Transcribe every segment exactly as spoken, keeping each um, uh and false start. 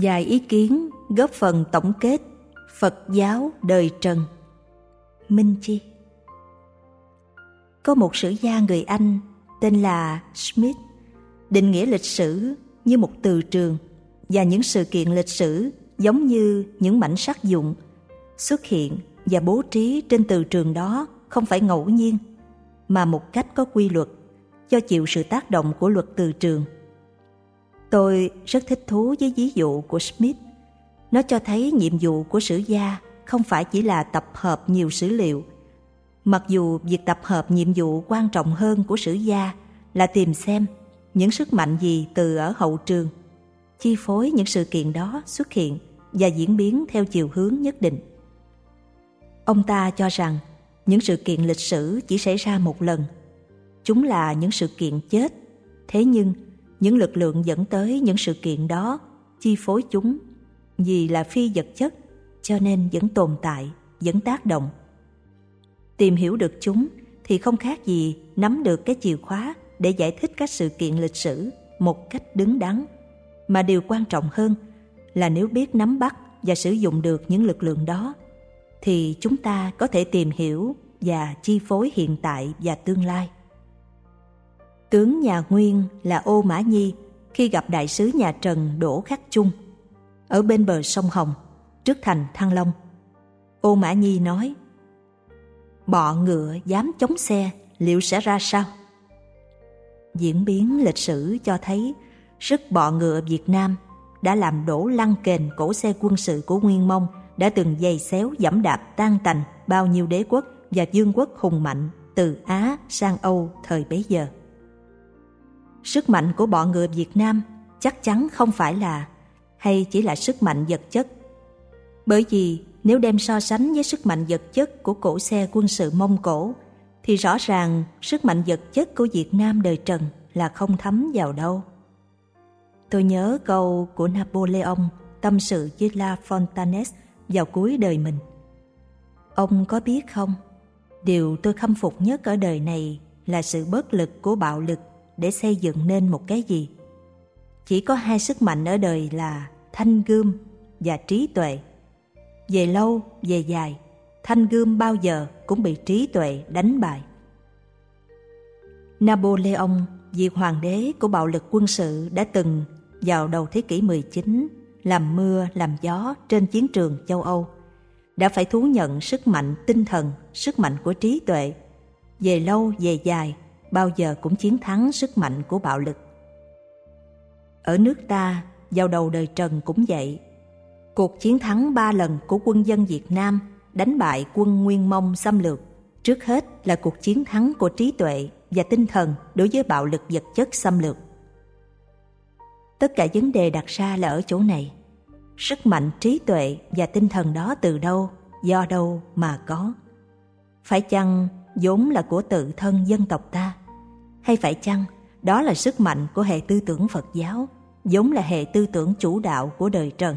Vài ý kiến góp phần tổng kết Phật giáo đời Trần. Minh Chi. Có một sử gia người Anh tên là Smith định nghĩa lịch sử như một từ trường, và những sự kiện lịch sử giống như những mảnh sắt vụn xuất hiện và bố trí trên từ trường đó không phải ngẫu nhiên, mà một cách có quy luật, do chịu sự tác động của luật từ trường. Tôi rất thích thú với ví dụ của Smith. Nó cho thấy nhiệm vụ của sử gia không phải chỉ là tập hợp nhiều sử liệu, mặc dù việc tập hợp nhiệm vụ quan trọng hơn của sử gia là tìm xem những sức mạnh gì từ ở hậu trường chi phối những sự kiện đó xuất hiện và diễn biến theo chiều hướng nhất định. Ông ta cho rằng những sự kiện lịch sử chỉ xảy ra một lần. Chúng là những sự kiện chết, thế nhưng những lực lượng dẫn tới những sự kiện đó chi phối chúng, vì là phi vật chất cho nên vẫn tồn tại, vẫn tác động. Tìm hiểu được chúng thì không khác gì nắm được cái chìa khóa để giải thích các sự kiện lịch sử một cách đứng đắn. Mà điều quan trọng hơn là nếu biết nắm bắt và sử dụng được những lực lượng đó, thì chúng ta có thể tìm hiểu và chi phối hiện tại và tương lai. Tướng nhà Nguyên là Ô Mã Nhi khi gặp đại sứ nhà Trần Đỗ Khắc Chung ở bên bờ sông Hồng, trước thành Thăng Long. Ô Mã Nhi nói: "Bọ ngựa dám chống xe, liệu sẽ ra sao?" Diễn biến lịch sử cho thấy sức bọ ngựa Việt Nam đã làm đổ lăn kềnh cỗ xe quân sự của Nguyên Mông, đã từng giày xéo giẫm đạp tan tành bao nhiêu đế quốc và vương quốc hùng mạnh từ Á sang Âu thời bấy giờ. Sức mạnh của bọ ngựa Việt Nam chắc chắn không phải là hay chỉ là sức mạnh vật chất, bởi vì nếu đem so sánh với sức mạnh vật chất của cỗ xe quân sự Mông Cổ thì rõ ràng sức mạnh vật chất của Việt Nam đời Trần là không thấm vào đâu. Tôi nhớ câu của Napoleon tâm sự với La Fontaine vào cuối đời mình: "Ông có biết không, điều tôi khâm phục nhất ở đời này là sự bất lực của bạo lực để xây dựng nên một cái gì. Chỉ có hai sức mạnh ở đời là thanh gươm và trí tuệ. Về lâu, về dài, thanh gươm bao giờ cũng bị trí tuệ đánh bại." Napoleon, vị hoàng đế của bạo lực quân sự, đã từng vào đầu thế kỷ mười chín làm mưa làm gió trên chiến trường châu Âu, đã phải thú nhận sức mạnh tinh thần, sức mạnh của trí tuệ, về lâu về dài, bao giờ cũng chiến thắng sức mạnh của bạo lực. Ở nước ta, vào đầu đời Trần cũng vậy. Cuộc chiến thắng ba lần của quân dân Việt Nam đánh bại quân Nguyên Mông xâm lược, trước hết là cuộc chiến thắng của trí tuệ và tinh thần đối với bạo lực vật chất xâm lược. Tất cả vấn đề đặt ra là ở chỗ này. Sức mạnh trí tuệ và tinh thần đó từ đâu, do đâu mà có? Phải chăng vốn là của tự thân dân tộc ta? Hay phải chăng đó là sức mạnh của hệ tư tưởng Phật giáo, vốn là hệ tư tưởng chủ đạo của đời Trần?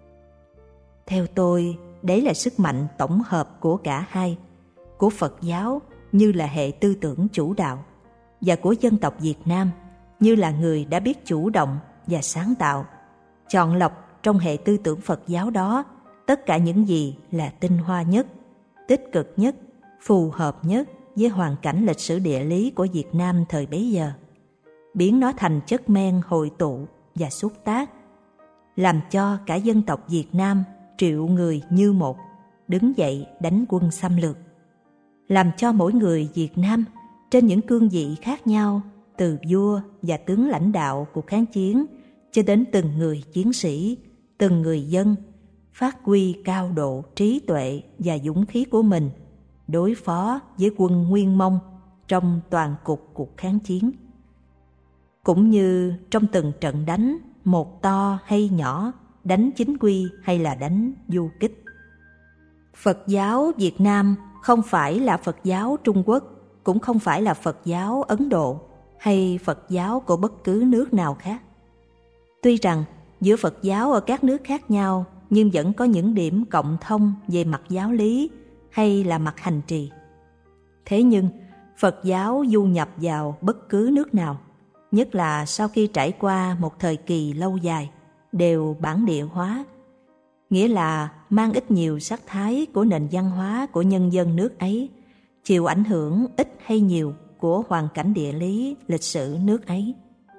Theo tôi, đấy là sức mạnh tổng hợp của cả hai, của Phật giáo như là hệ tư tưởng chủ đạo, và của dân tộc Việt Nam như là người đã biết chủ động và sáng tạo, chọn lọc trong hệ tư tưởng Phật giáo đó tất cả những gì là tinh hoa nhất, tích cực nhất, phù hợp nhất với hoàn cảnh lịch sử địa lý của Việt Nam thời bấy giờ, biến nó thành chất men hội tụ và xúc tác, làm cho cả dân tộc Việt Nam triệu người như một đứng dậy đánh quân xâm lược, làm cho mỗi người Việt Nam trên những cương vị khác nhau, từ vua và tướng lãnh đạo cuộc kháng chiến cho đến từng người chiến sĩ, từng người dân, phát huy cao độ trí tuệ và dũng khí của mình đối phó với quân Nguyên Mông trong toàn cục cuộc kháng chiến. Cũng như trong từng trận đánh, một to hay nhỏ, đánh chính quy hay là đánh du kích. Phật giáo Việt Nam không phải là Phật giáo Trung Quốc, cũng không phải là Phật giáo Ấn Độ hay Phật giáo của bất cứ nước nào khác. Tuy rằng giữa Phật giáo ở các nước khác nhau, nhưng vẫn có những điểm cộng thông về mặt giáo lý hay là mặt hành trì. Thế nhưng Phật giáo du nhập vào bất cứ nước nào, nhất là sau khi trải qua một thời kỳ lâu dài, đều bản địa hóa, nghĩa là mang ít nhiều sắc thái của nền văn hóa của nhân dân nước ấy, chịu ảnh hưởng ít hay nhiều của hoàn cảnh địa lý, lịch sử nước ấy.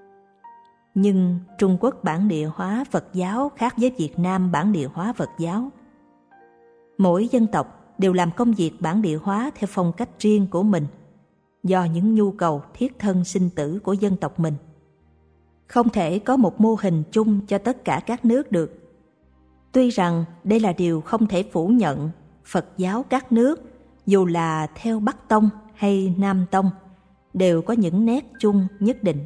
Nhưng Trung Quốc bản địa hóa Phật giáo khác với Việt Nam bản địa hóa Phật giáo. Mỗi dân tộc đều làm công việc bản địa hóa theo phong cách riêng của mình, do những nhu cầu thiết thân sinh tử của dân tộc mình. Không thể có một mô hình chung cho tất cả các nước được. Tuy rằng đây là điều không thể phủ nhận, Phật giáo các nước, dù là theo Bắc Tông hay Nam Tông, đều có những nét chung nhất định.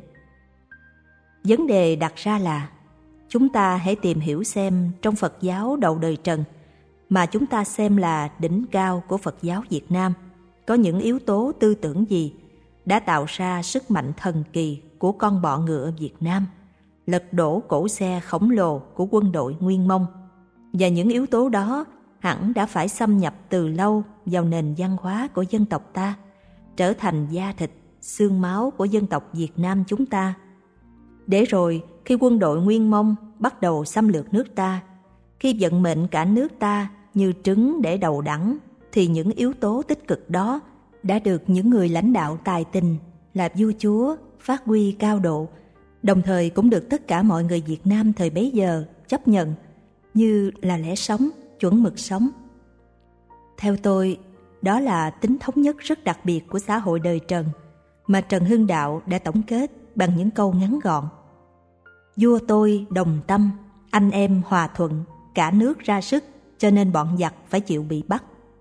Vấn đề đặt ra là, chúng ta hãy tìm hiểu xem trong Phật giáo đầu đời Trần, mà chúng ta xem là đỉnh cao của Phật giáo Việt Nam, có những yếu tố tư tưởng gì đã tạo ra sức mạnh thần kỳ của con bọ ngựa Việt Nam, lật đổ cỗ xe khổng lồ của quân đội Nguyên Mông. Và những yếu tố đó hẳn đã phải xâm nhập từ lâu vào nền văn hóa của dân tộc ta, trở thành da thịt, xương máu của dân tộc Việt Nam chúng ta. Để rồi khi quân đội Nguyên Mông bắt đầu xâm lược nước ta, khi vận mệnh cả nước ta như trứng để đầu đẳng, thì những yếu tố tích cực đó đã được những người lãnh đạo tài tình là vua chúa phát huy cao độ, đồng thời cũng được tất cả mọi người Việt Nam thời bấy giờ chấp nhận như là lẽ sống, chuẩn mực sống. Theo tôi, đó là tính thống nhất rất đặc biệt của xã hội đời Trần, mà Trần Hưng Đạo đã tổng kết bằng những câu ngắn gọn. Vua tôi đồng tâm, anh em hòa thuận, cả nước ra sức, cho nên bọn giặc phải chịu bị bắt.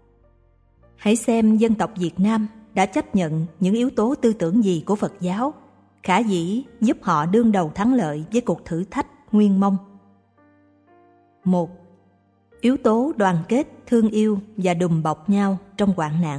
Hãy xem dân tộc Việt Nam đã chấp nhận những yếu tố tư tưởng gì của Phật giáo, khả dĩ giúp họ đương đầu thắng lợi với cuộc thử thách Nguyên Mông. Một, yếu tố đoàn kết, thương yêu và đùm bọc nhau trong hoạn nạn.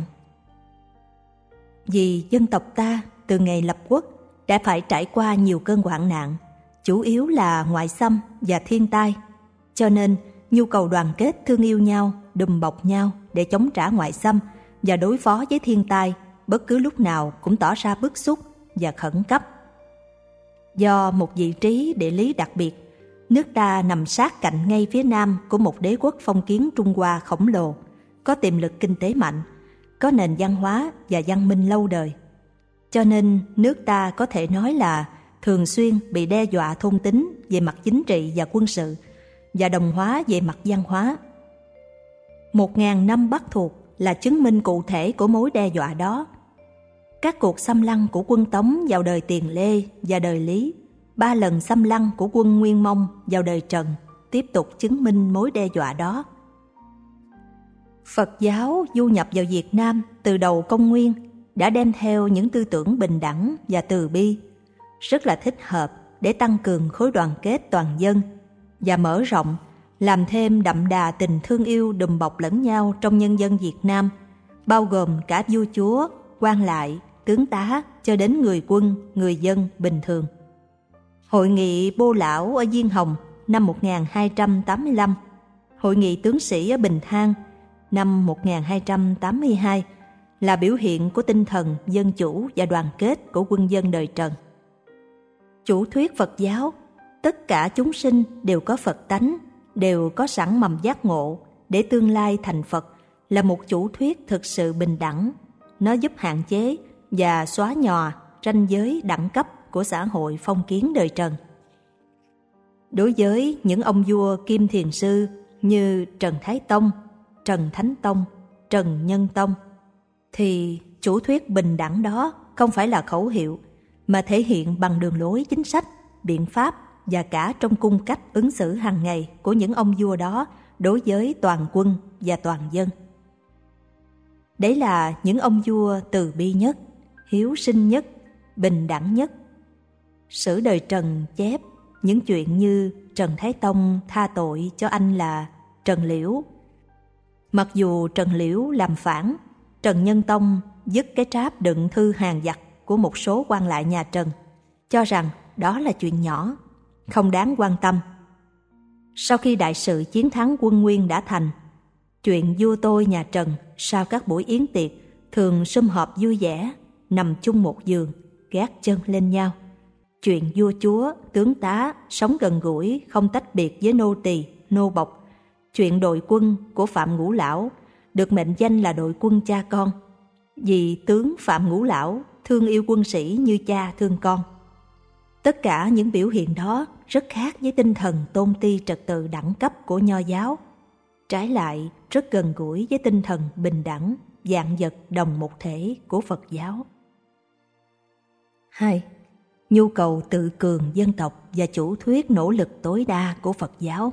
Vì dân tộc ta từ ngày lập quốc đã phải trải qua nhiều cơn hoạn nạn, chủ yếu là ngoại xâm và thiên tai, cho nên nhu cầu đoàn kết thương yêu nhau, đùm bọc nhau để chống trả ngoại xâm và đối phó với thiên tai bất cứ lúc nào cũng tỏ ra bức xúc và khẩn cấp. Do một vị trí địa lý đặc biệt, nước ta nằm sát cạnh ngay phía nam của một đế quốc phong kiến Trung Hoa khổng lồ, có tiềm lực kinh tế mạnh, có nền văn hóa và văn minh lâu đời. Cho nên nước ta có thể nói là thường xuyên bị đe dọa thôn tính về mặt chính trị và quân sự, và đồng hóa về mặt văn hóa. Một ngàn năm Bắc thuộc là chứng minh cụ thể của mối đe dọa đó. Các cuộc xâm lăng của quân Tống vào đời Tiền Lê và đời Lý, ba lần xâm lăng của quân Nguyên Mông vào đời Trần tiếp tục chứng minh mối đe dọa đó. Phật giáo du nhập vào Việt Nam từ đầu công nguyên đã đem theo những tư tưởng bình đẳng và từ bi, rất là thích hợp để tăng cường khối đoàn kết toàn dân và mở rộng, làm thêm đậm đà tình thương yêu đùm bọc lẫn nhau trong nhân dân Việt Nam, bao gồm cả vua chúa, quan lại, tướng tá cho đến người quân, người dân bình thường. Hội nghị Bô Lão ở Diên Hồng năm một nghìn hai trăm tám mươi lăm, Hội nghị tướng sĩ ở Bình Thang năm một nghìn hai trăm tám mươi hai là biểu hiện của tinh thần dân chủ và đoàn kết của quân dân đời Trần. Chủ thuyết Phật giáo, tất cả chúng sinh đều có Phật tánh, đều có sẵn mầm giác ngộ để tương lai thành Phật, là một chủ thuyết thực sự bình đẳng. Nó giúp hạn chế và xóa nhòa ranh giới đẳng cấp của xã hội phong kiến đời Trần. Đối với những ông vua Kim Thiền Sư như Trần Thái Tông, Trần Thánh Tông, Trần Nhân Tông, thì chủ thuyết bình đẳng đó không phải là khẩu hiệu, mà thể hiện bằng đường lối chính sách, biện pháp và cả trong cung cách ứng xử hàng ngày của những ông vua đó đối với toàn quân và toàn dân. Đấy là những ông vua từ bi nhất, hiếu sinh nhất, bình đẳng nhất. Sử đời Trần chép những chuyện như Trần Thái Tông tha tội cho anh là Trần Liễu. Mặc dù Trần Liễu làm phản, Trần Nhân Tông dứt cái tráp đựng thư hàng giặc của một số quan lại nhà Trần, cho rằng đó là chuyện nhỏ, không đáng quan tâm. Sau khi đại sự chiến thắng quân Nguyên đã thành, chuyện vua tôi nhà Trần sau các buổi yến tiệc thường sum họp vui vẻ, nằm chung một giường, gác chân lên nhau. chuyện vua chúa, tướng tá sống gần gũi, không tách biệt với nô tỳ, nô bộc, chuyện đội quân của Phạm Ngũ Lão được mệnh danh là đội quân cha con, vì tướng Phạm Ngũ Lão thương yêu quân sĩ như cha thương con. Tất cả những biểu hiện đó rất khác với tinh thần tôn ti trật tự đẳng cấp của Nho giáo, trái lại rất gần gũi với tinh thần bình đẳng, vạn vật đồng một thể của Phật giáo. hai. Nhu cầu tự cường dân tộc và chủ thuyết nỗ lực tối đa của Phật giáo.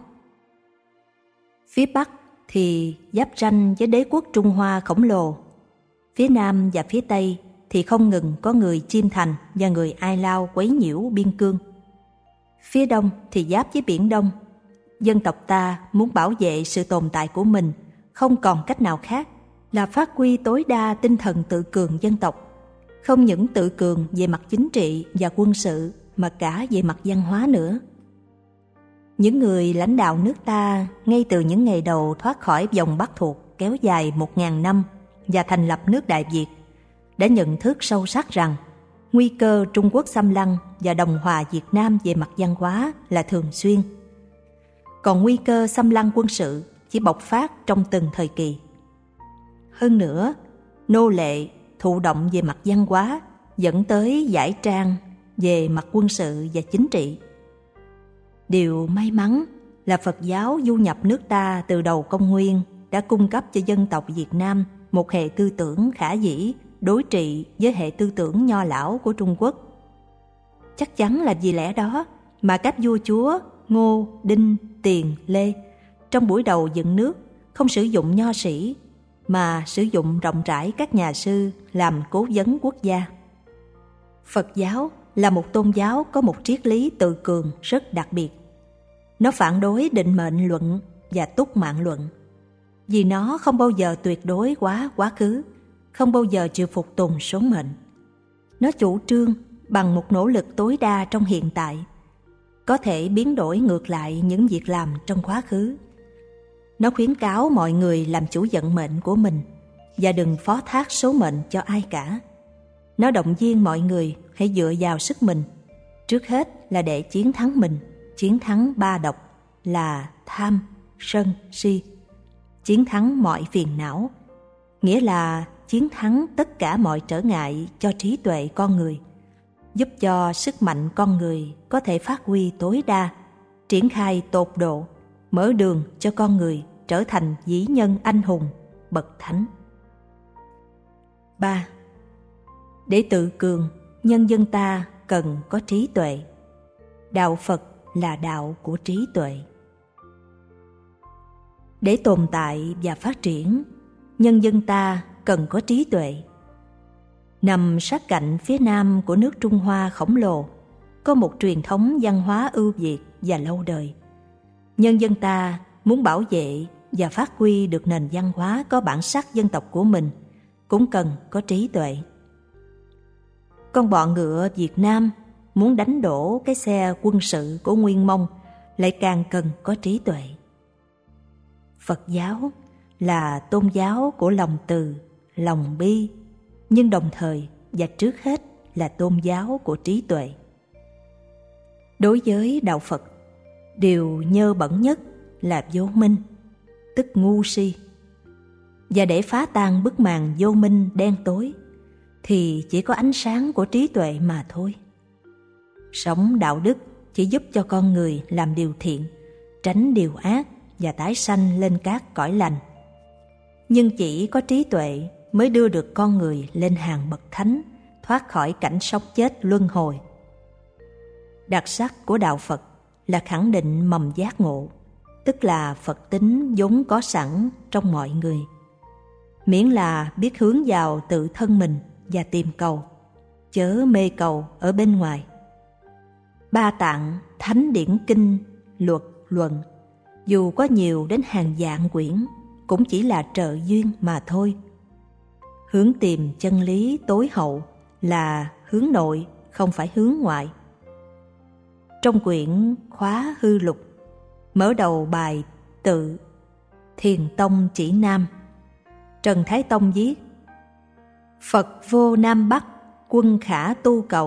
Phía Bắc thì giáp ranh với đế quốc Trung Hoa khổng lồ. Phía Nam và phía Tây thì không ngừng có người Chiêm Thành và người Ai Lao quấy nhiễu biên cương. Phía Đông thì giáp với Biển Đông. Dân tộc ta muốn bảo vệ sự tồn tại của mình, không còn cách nào khác là phát huy tối đa tinh thần tự cường dân tộc. Không những tự cường về mặt chính trị và quân sự mà cả về mặt văn hóa nữa. Những người lãnh đạo nước ta ngay từ những ngày đầu thoát khỏi vòng Bắc thuộc kéo dài một ngàn năm và thành lập nước Đại Việt đã nhận thức sâu sắc rằng nguy cơ Trung Quốc xâm lăng và đồng hòa Việt Nam về mặt văn hóa là thường xuyên. Còn nguy cơ xâm lăng quân sự chỉ bộc phát trong từng thời kỳ. Hơn nữa, nô lệ thụ động về mặt văn hóa dẫn tới giải trang về mặt quân sự và chính trị. Điều may mắn là Phật giáo du nhập nước ta từ đầu công nguyên đã cung cấp cho dân tộc Việt Nam một hệ tư tưởng khả dĩ đối trị với hệ tư tưởng nho lão của Trung Quốc. Chắc chắn là vì lẽ đó mà các vua chúa Ngô, Đinh, Tiền, Lê trong buổi đầu dựng nước không sử dụng nho sĩ mà sử dụng rộng rãi các nhà sư làm cố vấn quốc gia. Phật giáo là một tôn giáo có một triết lý tự cường rất đặc biệt. Nó phản đối định mệnh luận và túc mạng luận, vì nó không bao giờ tuyệt đối hóa quá khứ, không bao giờ chịu phục tùng số mệnh. Nó chủ trương bằng một nỗ lực tối đa trong hiện tại, có thể biến đổi ngược lại những việc làm trong quá khứ. Nó khuyến cáo mọi người làm chủ vận mệnh của mình và đừng phó thác số mệnh cho ai cả. Nó động viên mọi người hãy dựa vào sức mình, trước hết là để chiến thắng mình, chiến thắng ba độc là tham, sân, si, chiến thắng mọi phiền não, nghĩa là chiến thắng tất cả mọi trở ngại cho trí tuệ con người, giúp cho sức mạnh con người có thể phát huy tối đa, triển khai tột độ, mở đường cho con người trở thành vĩ nhân anh hùng, bậc thánh. ba. Để tự cường, nhân dân ta cần có trí tuệ. Đạo Phật là đạo của trí tuệ. Để tồn tại và phát triển, nhân dân ta cần có trí tuệ. Nằm sát cạnh phía nam của nước Trung Hoa khổng lồ, có một truyền thống văn hóa ưu việt và lâu đời. Nhân dân ta muốn bảo vệ và phát huy được nền văn hóa có bản sắc dân tộc của mình, cũng cần có trí tuệ. Con bọ ngựa Việt Nam muốn đánh đổ cái xe quân sự của Nguyên Mông lại càng cần có trí tuệ. Phật giáo là tôn giáo của lòng từ, lòng bi, nhưng đồng thời và trước hết là tôn giáo của trí tuệ. Đối với đạo Phật, điều nhơ bẩn nhất là vô minh, tức ngu si. Và để phá tan bức màn vô minh đen tối thì chỉ có ánh sáng của trí tuệ mà thôi. Sống đạo đức chỉ giúp cho con người làm điều thiện, tránh điều ác và tái sanh lên các cõi lành. Nhưng chỉ có trí tuệ mới đưa được con người lên hàng bậc thánh, thoát khỏi cảnh sống chết luân hồi. Đặc sắc của đạo Phật là khẳng định mầm giác ngộ, tức là Phật tính vốn có sẵn trong mọi người, miễn là biết hướng vào tự thân mình và tìm cầu, chớ mê cầu ở bên ngoài. Ba tạng, thánh điển kinh, luật, luận, dù có nhiều đến hàng vạn quyển, cũng chỉ là trợ duyên mà thôi. Hướng tìm chân lý tối hậu là hướng nội, không phải hướng ngoại. Trong quyển Khóa Hư Lục, mở đầu bài Tự, Thiền Tông Chỉ Nam, Trần Thái Tông viết: Phật vô Nam Bắc, quân khả tu cầu,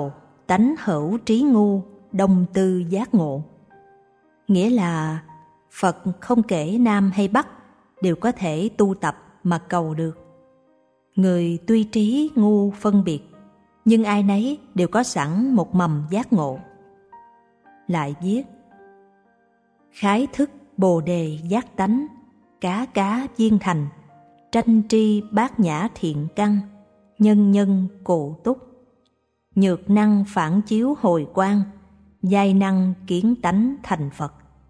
tánh hữu trí ngu, đồng tư giác ngộ. Nghĩa là Phật không kể Nam hay Bắc đều có thể tu tập mà cầu được. Người tuy trí ngu phân biệt, nhưng ai nấy đều có sẵn một mầm giác ngộ. Lại viết: khái thức bồ đề giác tánh, cá cá viên thành, tranh tri bát nhã thiện căn, nhân nhân cụ túc, nhược năng phản chiếu hồi quang, giai năng kiến tánh thành Phật.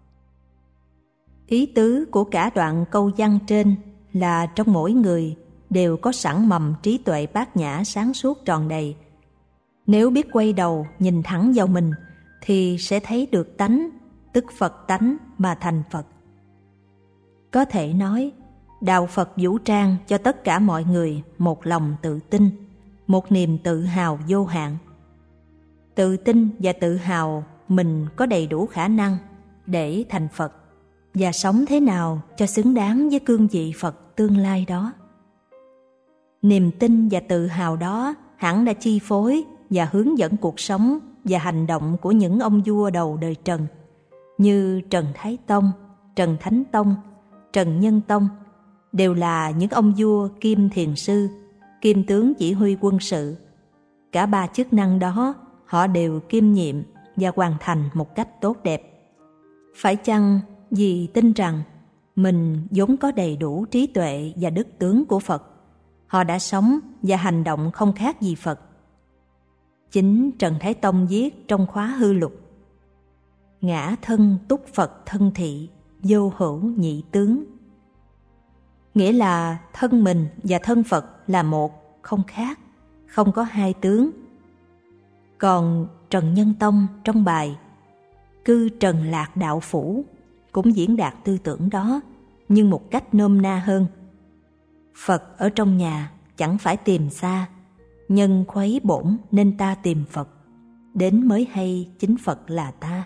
Ý tứ của cả đoạn câu văn trên là trong mỗi người đều có sẵn mầm trí tuệ bát nhã sáng suốt tròn đầy. Nếu biết quay đầu nhìn thẳng vào mình thì sẽ thấy được tánh, tức Phật tánh mà thành Phật. Có thể nói, đạo Phật vũ trang cho tất cả mọi người một lòng tự tin, một niềm tự hào vô hạn. Tự tin và tự hào mình có đầy đủ khả năng để thành Phật và sống thế nào cho xứng đáng với cương vị Phật tương lai đó. Niềm tin và tự hào đó hẳn đã chi phối và hướng dẫn cuộc sống và hành động của những ông vua đầu đời Trần như Trần Thái Tông, Trần Thánh Tông, Trần Nhân Tông, đều là những ông vua kiêm thiền sư, kiêm tướng chỉ huy quân sự. Cả ba chức năng đó họ đều kiêm nhiệm và hoàn thành một cách tốt đẹp. Phải chăng vì tin rằng mình vốn có đầy đủ trí tuệ và đức tướng của Phật, họ đã sống và hành động không khác gì Phật? Chính Trần Thái Tông viết trong khóa hư lục: ngã thân túc Phật thân thị, vô hữu nhị tướng. Nghĩa là thân mình và thân Phật là một, không khác, không có hai tướng. Còn Trần Nhân Tông trong bài Cư Trần Lạc Đạo Phủ cũng diễn đạt tư tưởng đó, nhưng một cách nôm na hơn. Phật ở trong nhà chẳng phải tìm xa, nhân khuấy bổn nên ta tìm Phật, đến mới hay chính Phật là ta.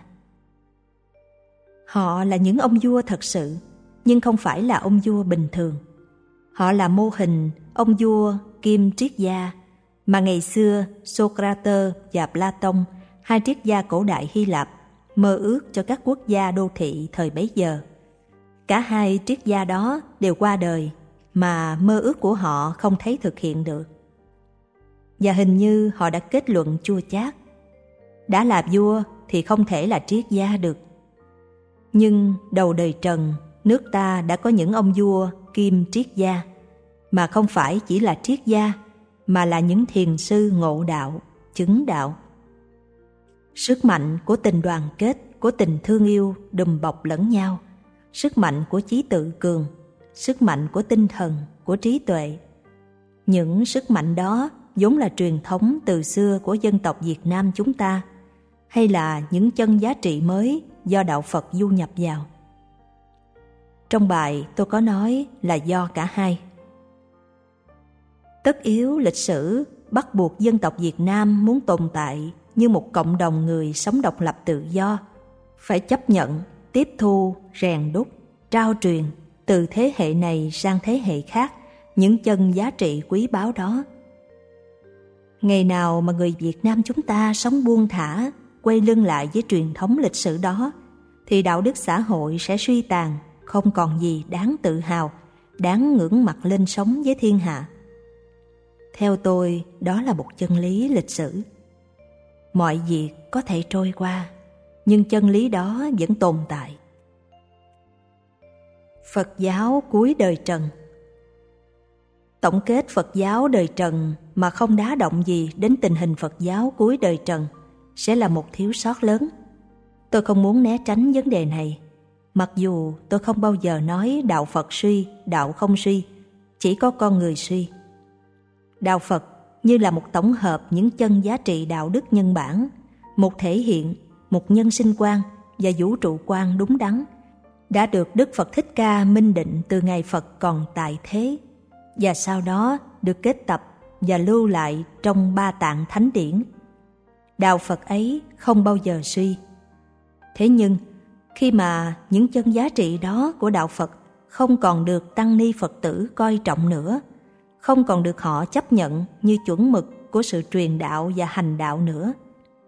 Họ là những ông vua thật sự, nhưng không phải là ông vua bình thường. Họ là mô hình ông vua kiêm triết gia mà ngày xưa Socrates và Platon, hai triết gia cổ đại Hy Lạp, mơ ước cho các quốc gia đô thị thời bấy giờ. Cả hai triết gia đó đều qua đời mà mơ ước của họ không thấy thực hiện được. Và hình như họ đã kết luận chua chát: đã là vua thì không thể là triết gia được. Nhưng đầu đời Trần, nước ta đã có những ông vua kiêm triết gia, mà không phải chỉ là triết gia, mà là những thiền sư ngộ đạo, chứng đạo. Sức mạnh của tình đoàn kết, của tình thương yêu đùm bọc lẫn nhau, sức mạnh của chí tự cường, sức mạnh của tinh thần, của trí tuệ. Những sức mạnh đó vốn là truyền thống từ xưa của dân tộc Việt Nam chúng ta, hay là những chân giá trị mới do đạo Phật du nhập vào? Trong bài tôi có nói là do cả hai. Tất yếu lịch sử bắt buộc dân tộc Việt Nam muốn tồn tại như một cộng đồng người sống độc lập tự do, phải chấp nhận, tiếp thu, rèn đúc, trao truyền từ thế hệ này sang thế hệ khác những chân giá trị quý báu đó. Ngày nào mà người Việt Nam chúng ta sống buông thả, quay lưng lại với truyền thống lịch sử đó, thì đạo đức xã hội sẽ suy tàn, không còn gì đáng tự hào, đáng ngưỡng mặt lên sống với thiên hạ. Theo tôi, đó là một chân lý lịch sử. Mọi việc có thể trôi qua, nhưng chân lý đó vẫn tồn tại. Phật giáo cuối đời Trần. Tổng kết Phật giáo đời Trần mà không đá động gì đến tình hình Phật giáo cuối đời Trần sẽ là một thiếu sót lớn. Tôi không muốn né tránh vấn đề này, mặc dù tôi không bao giờ nói đạo Phật suy, đạo không suy, chỉ có con người suy. Đạo Phật như là một tổng hợp những chân giá trị đạo đức nhân bản, một thể hiện, một nhân sinh quan và vũ trụ quan đúng đắn, đã được Đức Phật Thích Ca minh định từ ngày Phật còn tại thế, và sau đó được kết tập và lưu lại trong Ba Tạng Thánh Điển. Đạo Phật ấy không bao giờ suy. Thế nhưng, khi mà những chân giá trị đó của đạo Phật không còn được tăng ni Phật tử coi trọng nữa, không còn được họ chấp nhận như chuẩn mực của sự truyền đạo và hành đạo nữa,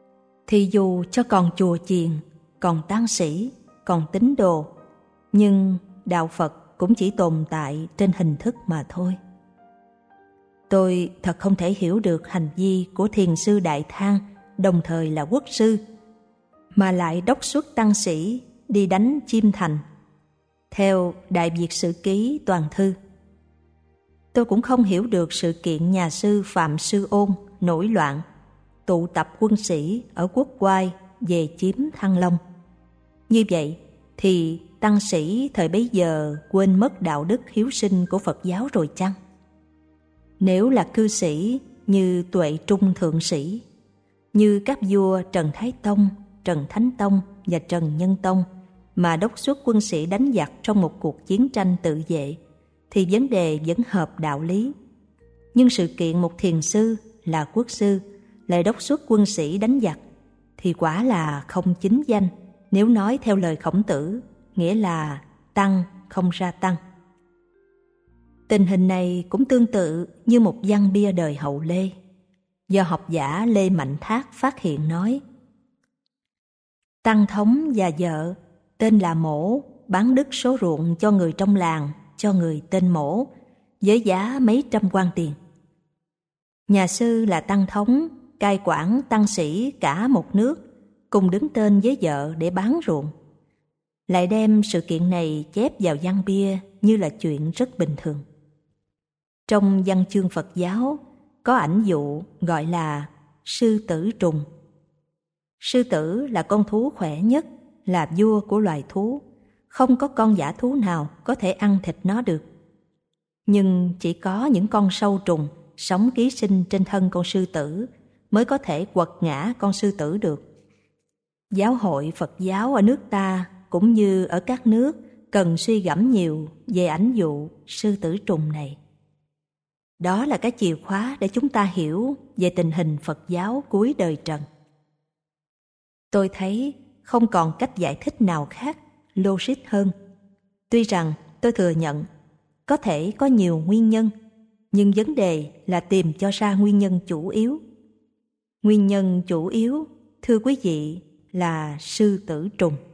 thì dù cho còn chùa chiền, còn tang sĩ, còn tín đồ, nhưng đạo Phật cũng chỉ tồn tại trên hình thức mà thôi. Tôi thật không thể hiểu được hành vi của thiền sư Đại Thang, đồng thời là quốc sư, mà lại đốc xuất tăng sĩ đi đánh Chiêm Thành, theo Đại Việt Sử Ký toàn thư. Tôi cũng không hiểu được sự kiện nhà sư Phạm Sư Ôn nổi loạn, tụ tập quân sĩ ở Quốc Oai về chiếm Thăng Long. Như vậy thì tăng sĩ thời bấy giờ quên mất đạo đức hiếu sinh của Phật giáo rồi chăng? Nếu là cư sĩ như Tuệ Trung Thượng Sĩ, như các vua Trần Thái Tông, Trần Thánh Tông và Trần Nhân Tông mà đốc xuất quân sĩ đánh giặc trong một cuộc chiến tranh tự vệ, thì vấn đề vẫn hợp đạo lý. Nhưng sự kiện một thiền sư là quốc sư lại đốc xuất quân sĩ đánh giặc thì quả là không chính danh, nếu nói theo lời Khổng Tử, nghĩa là tăng không ra tăng. Tình hình này cũng tương tự như một văn bia đời hậu Lê, do học giả Lê Mạnh Thác phát hiện nói: Tăng thống và vợ tên là Mổ bán đứt số ruộng cho người trong làng cho người tên Mổ với giá mấy trăm quan tiền. Nhà sư là tăng thống, cai quản tăng sĩ cả một nước, cùng đứng tên với vợ để bán ruộng, lại đem sự kiện này chép vào văn bia như là chuyện rất bình thường. Trong văn chương Phật giáo có ảnh dụ gọi là sư tử trùng. Sư tử là con thú khỏe nhất, là vua của loài thú, không có con dã thú nào có thể ăn thịt nó được. Nhưng chỉ có những con sâu trùng sống ký sinh trên thân con sư tử mới có thể quật ngã con sư tử được. Giáo hội Phật giáo ở nước ta cũng như ở các nước cần suy gẫm nhiều về ảnh dụ sư tử trùng này. Đó là cái chìa khóa để chúng ta hiểu về tình hình Phật giáo cuối đời Trần. Tôi thấy không còn cách giải thích nào khác, logic hơn. Tuy rằng tôi thừa nhận có thể có nhiều nguyên nhân, nhưng vấn đề là tìm cho ra nguyên nhân chủ yếu. Nguyên nhân chủ yếu, thưa quý vị, là sư tử trùng.